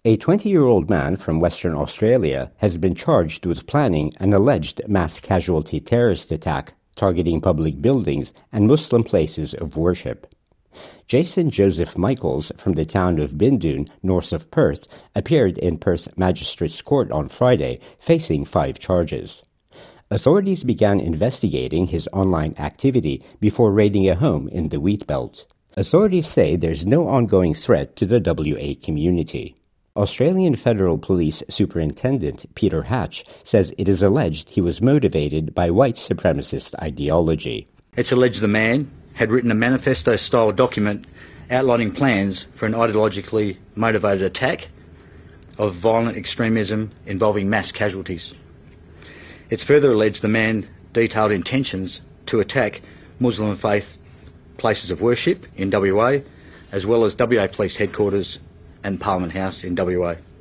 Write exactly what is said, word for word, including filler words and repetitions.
A twenty-year-old man from Western Australia has been charged with planning an alleged mass casualty terrorist attack targeting public buildings and Muslim places of worship. Jason Joseph Michaels from the town of Bindoon, north of Perth, appeared in Perth Magistrates Court on Friday, facing five charges. Authorities began investigating his online activity before raiding a home in the Wheat Belt. Authorities say there's no ongoing threat to the W A community. Australian Federal Police Superintendent Peter Hatch says it is alleged he was motivated by white supremacist ideology. It's alleged the man had written a manifesto-style document outlining plans for an ideologically motivated attack of violent extremism involving mass casualties. It's further alleged the man detailed intentions to attack Muslim faith places of worship in W A, as well as W A Police Headquarters and Parliament House in W A.